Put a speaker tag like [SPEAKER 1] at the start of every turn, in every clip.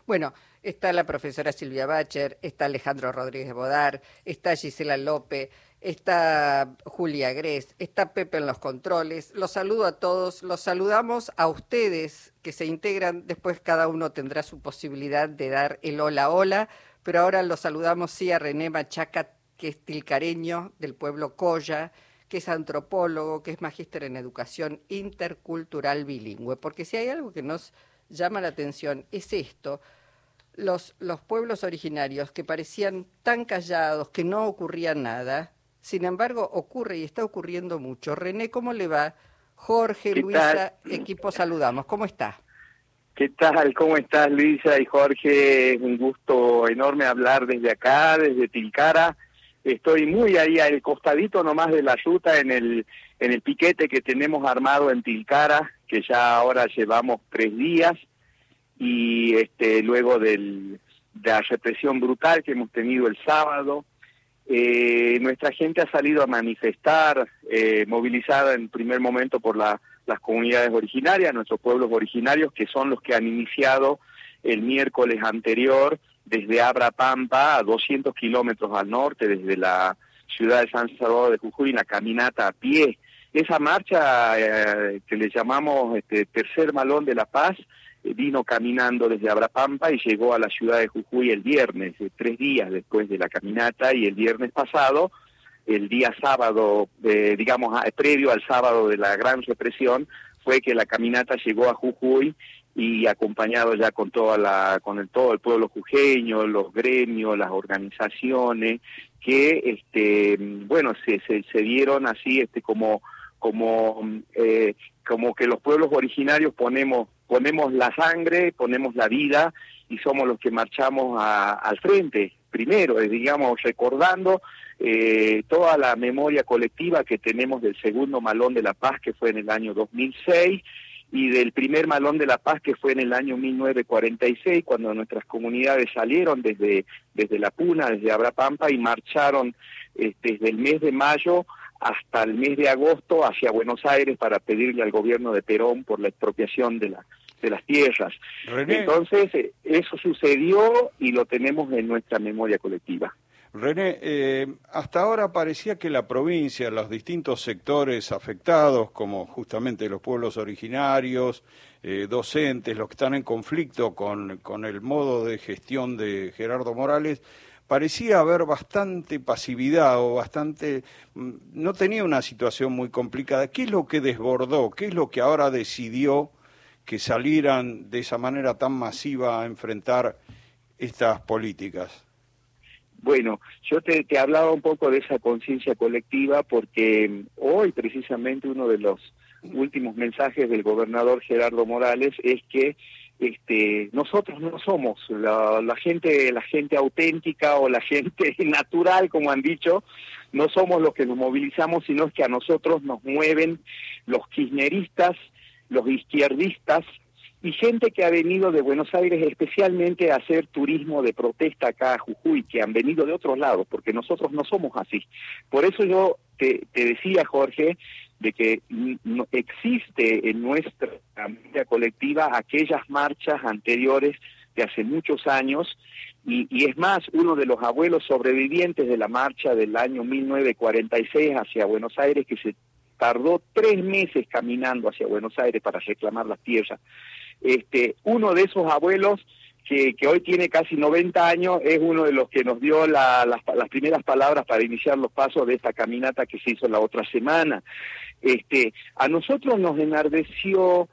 [SPEAKER 1] Bueno, está la profesora Silvia Bacher, está Alejandro Rodríguez Bodar, está Gisela López, está Julia Grez, está Pepe en los controles. Los saludo a todos, los saludamos a ustedes que se integran, después cada uno tendrá su posibilidad de dar el hola hola, pero ahora los saludamos sí a René Machaca, que es tilcareño del pueblo Coya, que es antropólogo, que es magíster en educación intercultural bilingüe, porque si hay algo que nos llama la atención es esto, los pueblos originarios que parecían tan callados, que no ocurría nada, sin embargo ocurre y está ocurriendo mucho. René, ¿cómo le va? Jorge,
[SPEAKER 2] ¿Qué tal?
[SPEAKER 1] Luisa, equipo saludamos, ¿cómo está?
[SPEAKER 2] ¿Qué tal? ¿Cómo estás, Luisa y Jorge? Es un gusto enorme hablar desde acá, desde Tilcara. Estoy muy ahí al costadito nomás de la ruta en el piquete que tenemos armado en Tilcara, que ya ahora llevamos 3 días, y luego de la represión brutal que hemos tenido el sábado. Nuestra gente ha salido a manifestar, movilizada en primer momento por las comunidades originarias, nuestros pueblos originarios, que son los que han iniciado el miércoles anterior desde Abra Pampa, a 200 kilómetros al norte, desde la ciudad de San Salvador de Jujuy, la caminata a pie. Esa marcha que le llamamos Tercer Malón de la Paz, vino caminando desde Abrapampa y llegó a la ciudad de Jujuy el viernes, 3 días después de la caminata, y el viernes pasado, el día sábado, previo al sábado de la gran represión, fue que la caminata llegó a Jujuy y acompañado ya con todo el pueblo jujeño, los gremios, las organizaciones, que se dieron así como que los pueblos originarios ponemos la sangre, ponemos la vida y somos los que marchamos al frente, primero, recordando toda la memoria colectiva que tenemos del segundo Malón de la Paz, que fue en el año 2006, y del primer Malón de la Paz, que fue en el año 1946, cuando nuestras comunidades salieron desde La Puna, desde Abrapampa, y marcharon desde el mes de mayo hasta el mes de agosto hacia Buenos Aires para pedirle al gobierno de Perón por la expropiación de las tierras.
[SPEAKER 3] René,
[SPEAKER 2] entonces, eso sucedió y lo tenemos en nuestra memoria colectiva.
[SPEAKER 3] René, hasta ahora parecía que la provincia, los distintos sectores afectados, como justamente los pueblos originarios, docentes, los que están en conflicto con el modo de gestión de Gerardo Morales, parecía haber bastante pasividad o no tenía una situación muy complicada. ¿Qué es lo que desbordó? ¿Qué es lo que ahora decidió que salieran de esa manera tan masiva a enfrentar estas políticas?
[SPEAKER 2] Bueno, yo te hablaba un poco de esa conciencia colectiva porque hoy precisamente uno de los últimos mensajes del gobernador Gerardo Morales es que nosotros no somos la gente auténtica o la gente natural, como han dicho, no somos los que nos movilizamos, sino es que a nosotros nos mueven los kirchneristas, los izquierdistas y gente que ha venido de Buenos Aires especialmente a hacer turismo de protesta acá a Jujuy, que han venido de otros lados, porque nosotros no somos así. Por eso yo te decía, Jorge, de que no existe en nuestra memoria colectiva aquellas marchas anteriores de hace muchos años, y es más, uno de los abuelos sobrevivientes de la marcha del año 1946 hacia Buenos Aires, que se tardó 3 meses caminando hacia Buenos Aires para reclamar las tierras. Uno de esos abuelos que hoy tiene casi 90 años, es uno de los que nos dio las primeras palabras para iniciar los pasos de esta caminata que se hizo la otra semana. A nosotros nos enardeció,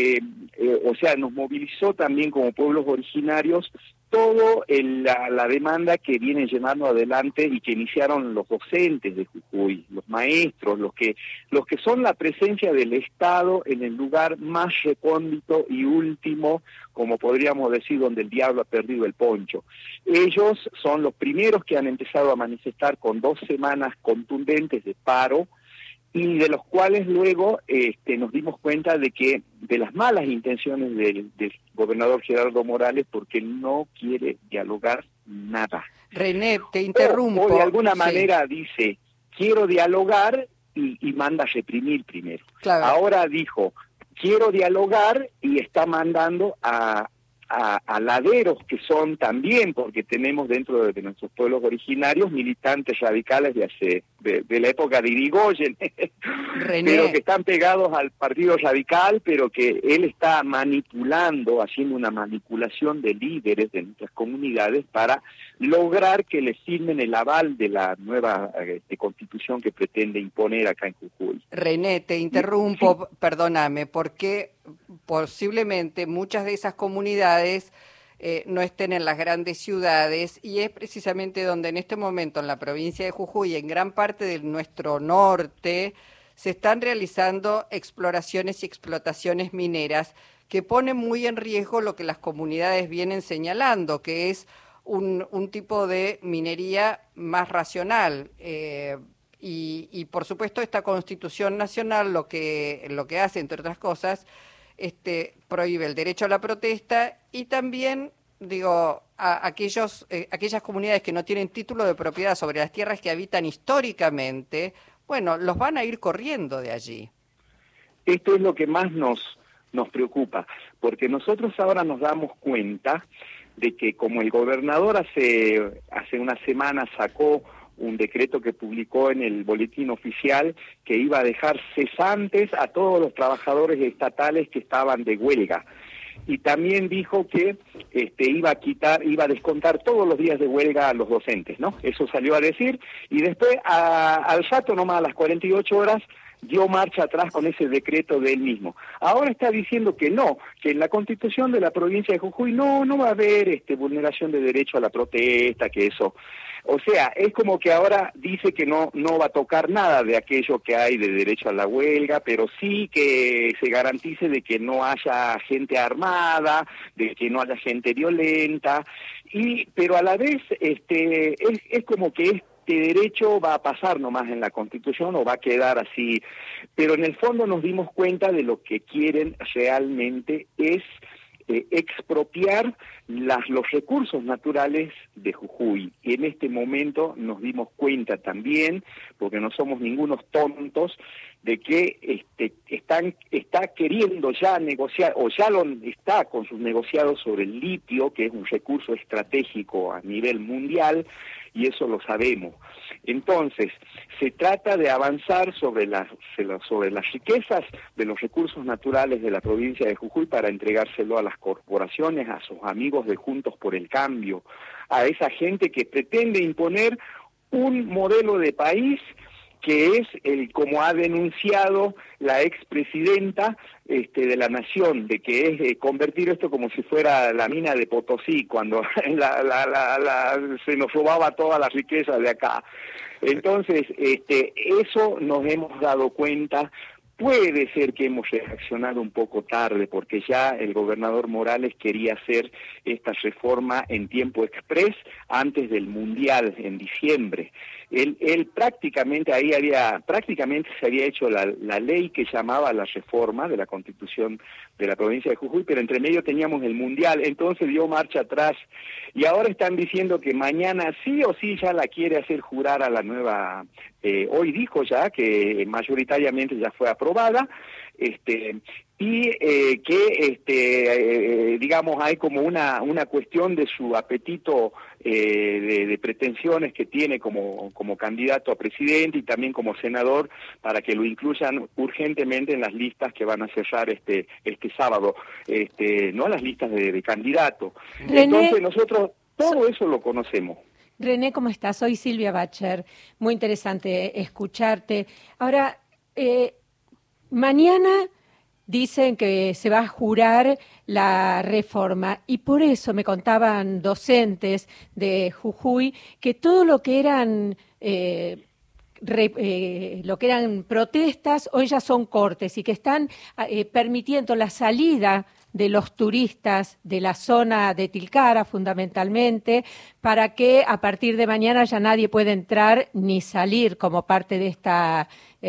[SPEAKER 2] nos movilizó también como pueblos originarios todo la demanda que vienen llevando adelante y que iniciaron los docentes de Jujuy, los maestros, los que son la presencia del Estado en el lugar más recóndito y último, como podríamos decir, donde el diablo ha perdido el poncho. Ellos son los primeros que han empezado a manifestar con 2 semanas contundentes de paro, y de los cuales luego nos dimos cuenta de las malas intenciones del gobernador Gerardo Morales, porque no quiere dialogar nada.
[SPEAKER 1] René, te interrumpo.
[SPEAKER 2] O de alguna manera dice, quiero dialogar y manda a reprimir primero.
[SPEAKER 1] Claro.
[SPEAKER 2] Ahora dijo, quiero dialogar y está mandando a a laderos que son también, porque tenemos dentro de nuestros pueblos originarios militantes radicales de la época de Irigoyen, pero que están pegados al Partido Radical, pero que él está manipulando, haciendo una manipulación de líderes de nuestras comunidades para lograr que les firmen el aval de la nueva constitución que pretende imponer acá en Jujuy.
[SPEAKER 1] René, te interrumpo, sí. Perdóname, porque posiblemente muchas de esas comunidades no estén en las grandes ciudades, y es precisamente donde en este momento en la provincia de Jujuy, en gran parte de nuestro norte, se están realizando exploraciones y explotaciones mineras que ponen muy en riesgo lo que las comunidades vienen señalando, que es un tipo de minería más racional. Y por supuesto esta Constitución Nacional lo que hace, entre otras cosas, prohíbe el derecho a la protesta y también, digo, a aquellas comunidades que no tienen título de propiedad sobre las tierras que habitan históricamente, bueno, los van a ir corriendo de allí.
[SPEAKER 2] Esto es lo que más nos preocupa, porque nosotros ahora nos damos cuenta de que como el gobernador hace unas semanas sacó un decreto que publicó en el boletín oficial que iba a dejar cesantes a todos los trabajadores estatales que estaban de huelga. Y también dijo que iba a descontar todos los días de huelga a los docentes, ¿no? Eso salió a decir, y después al rato, nomás a las 48 horas, dio marcha atrás con ese decreto de él mismo. Ahora está diciendo que no, que en la Constitución de la provincia de Jujuy no va a haber vulneración de derecho a la protesta, que eso. O sea, es como que ahora dice que no va a tocar nada de aquello que hay de derecho a la huelga, pero sí que se garantice de que no haya gente armada, de que no haya gente violenta, pero a la vez es como que este derecho va a pasar nomás en la Constitución o va a quedar así, pero en el fondo nos dimos cuenta de lo que quieren realmente es expropiar los recursos naturales de Jujuy. Y en este momento nos dimos cuenta también, porque no somos ningunos tontos, de que está queriendo ya negociar, o ya lo está con sus negociados sobre el litio, que es un recurso estratégico a nivel mundial, y eso lo sabemos. Entonces, se trata de avanzar sobre las riquezas de los recursos naturales de la provincia de Jujuy para entregárselo a las corporaciones, a sus amigos de Juntos por el Cambio, a esa gente que pretende imponer un modelo de país que es como ha denunciado la expresidenta de la Nación, de que es convertir esto como si fuera la mina de Potosí, cuando se nos robaba toda la riqueza de acá. Entonces, eso nos hemos dado cuenta. Puede ser que hemos reaccionado un poco tarde, porque ya el gobernador Morales quería hacer esta reforma en tiempo exprés antes del Mundial, en diciembre. Él prácticamente se había hecho la ley que llamaba la reforma de la Constitución de la provincia de Jujuy, pero entre medio teníamos el Mundial, entonces dio marcha atrás, y ahora están diciendo que mañana sí o sí ya la quiere hacer jurar a la nueva, hoy dijo ya que mayoritariamente ya fue aprobada, digamos, hay como una cuestión de su apetito de pretensiones que tiene como candidato a presidente y también como senador, para que lo incluyan urgentemente en las listas que van a cerrar este sábado, no las listas de candidato.
[SPEAKER 4] René,
[SPEAKER 2] entonces nosotros todo eso lo conocemos.
[SPEAKER 4] René, ¿cómo estás? Soy Silvia Bacher. Muy interesante escucharte. Ahora, mañana dicen que se va a jurar la reforma, y por eso me contaban docentes de Jujuy que todo lo que eran protestas hoy ya son cortes, y que están permitiendo la salida de los turistas de la zona de Tilcara, fundamentalmente, para que a partir de mañana ya nadie pueda entrar ni salir como parte de esta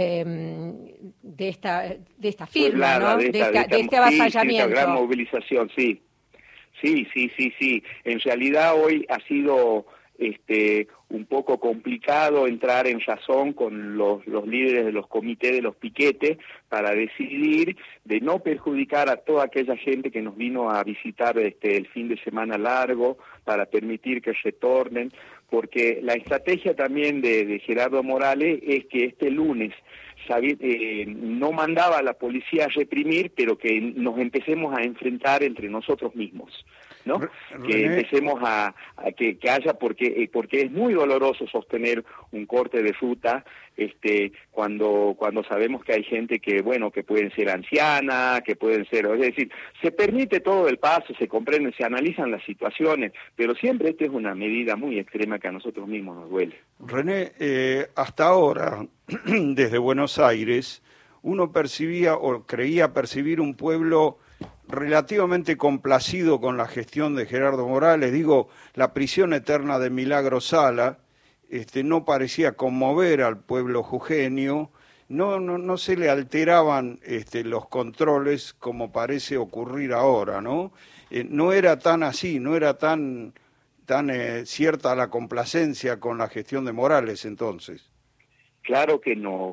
[SPEAKER 4] firma,
[SPEAKER 2] pues,
[SPEAKER 4] ¿no? De este avasallamiento.
[SPEAKER 2] Sí, esta gran movilización, sí. En realidad hoy ha sido un poco complicado entrar en razón con los líderes de los comités de los piquetes para decidir de no perjudicar a toda aquella gente que nos vino a visitar el fin de semana largo, para permitir que retornen, porque la estrategia también de Gerardo Morales es que este lunes no mandaba a la policía a reprimir, pero que nos empecemos a enfrentar entre nosotros mismos, ¿no? Que empecemos a que haya, porque es muy doloroso sostener un corte de ruta cuando sabemos que hay gente que, bueno, que pueden ser anciana, que pueden ser, es decir, se permite todo el paso, se comprende, se analizan las situaciones, pero siempre esta es una medida muy extrema que a nosotros mismos nos duele.
[SPEAKER 3] René, hasta ahora, desde Buenos Aires, uno percibía o creía percibir un pueblo relativamente complacido con la gestión de Gerardo Morales. Digo, la prisión eterna de Milagro Sala no parecía conmover al pueblo jujeño, no se le alteraban los controles como parece ocurrir ahora, ¿no? No era tan así, no era tan cierta la complacencia con la gestión de Morales entonces.
[SPEAKER 2] Claro que no,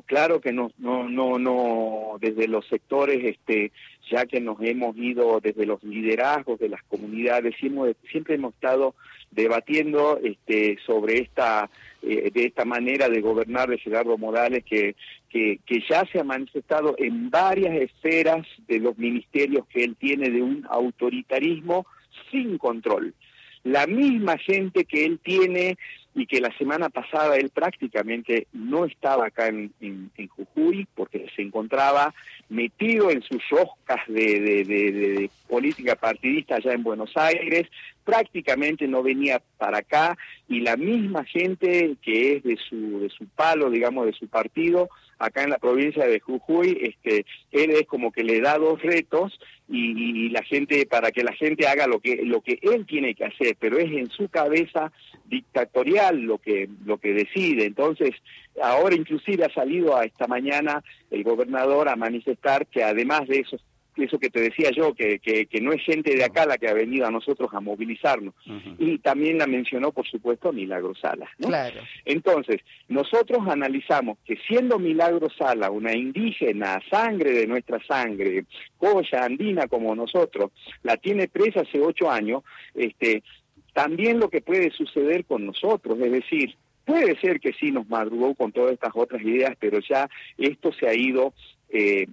[SPEAKER 2] desde los sectores, ya que nos hemos ido desde los liderazgos de las comunidades, siempre hemos estado debatiendo sobre de esta manera de gobernar de Gerardo Morales que ya se ha manifestado en varias esferas de los ministerios que él tiene, de un autoritarismo sin control. La misma gente que él tiene y que la semana pasada él prácticamente no estaba acá en Jujuy porque se encontraba metido en sus roscas de política partidista allá en Buenos Aires, prácticamente no venía para acá, y la misma gente que es de su palo, digamos, de su partido, acá en la provincia de Jujuy, él es como que le da dos retos y la gente, para que la gente haga lo que él tiene que hacer, pero es en su cabeza dictatorial lo que decide. Entonces, ahora inclusive ha salido a esta mañana el gobernador a manifestar que además de eso que te decía yo, que no es gente de acá la que ha venido a nosotros a movilizarnos. Uh-huh. Y también la mencionó, por supuesto, Milagro Sala, ¿no?
[SPEAKER 1] Claro.
[SPEAKER 2] Entonces, nosotros analizamos que siendo Milagro Sala una indígena, sangre de nuestra sangre, colla andina como nosotros, la tiene presa hace 8 años, también lo que puede suceder con nosotros, es decir, puede ser que sí nos madrugó con todas estas otras ideas, pero ya esto se ha ido, es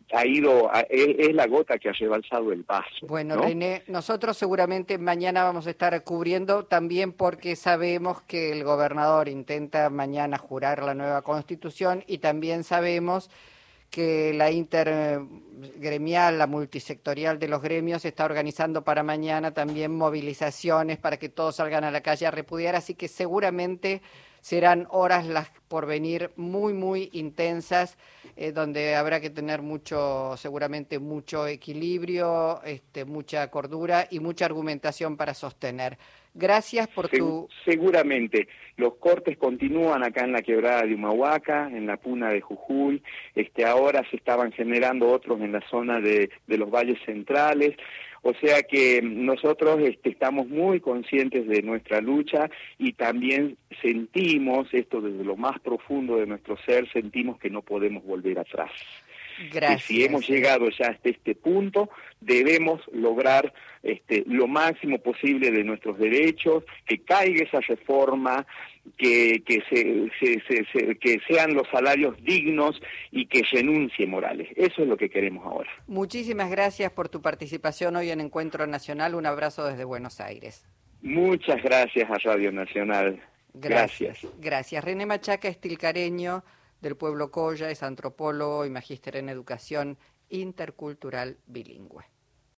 [SPEAKER 2] la gota que ha rebalsado el vaso.
[SPEAKER 1] Bueno,
[SPEAKER 2] ¿no?
[SPEAKER 1] René, nosotros seguramente mañana vamos a estar cubriendo también porque sabemos que el gobernador intenta mañana jurar la nueva Constitución y también sabemos que la intergremial, la multisectorial de los gremios está organizando para mañana también movilizaciones para que todos salgan a la calle a repudiar, así que seguramente serán horas las por venir muy, muy intensas, donde habrá que tener seguramente mucho equilibrio, mucha cordura y mucha argumentación para sostener. Gracias por
[SPEAKER 2] Seguramente. Los cortes continúan acá en la quebrada de Humahuaca, en la puna de Jujuy. Ahora se estaban generando otros en la zona de los valles centrales. O sea que nosotros estamos muy conscientes de nuestra lucha y también sentimos esto desde lo más profundo de nuestro ser, sentimos que no podemos volver atrás.
[SPEAKER 1] Gracias.
[SPEAKER 2] Que si hemos llegado ya hasta este punto, debemos lograr lo máximo posible de nuestros derechos, que caiga esa reforma, que sean los salarios dignos y que renuncie Morales. Eso es lo que queremos ahora.
[SPEAKER 1] Muchísimas gracias por tu participación hoy en Encuentro Nacional. Un abrazo desde Buenos Aires.
[SPEAKER 2] Muchas gracias a Radio Nacional. Gracias.
[SPEAKER 1] Gracias. René Machaca es tilcareño del pueblo Colla, es antropólogo y magíster en educación intercultural bilingüe.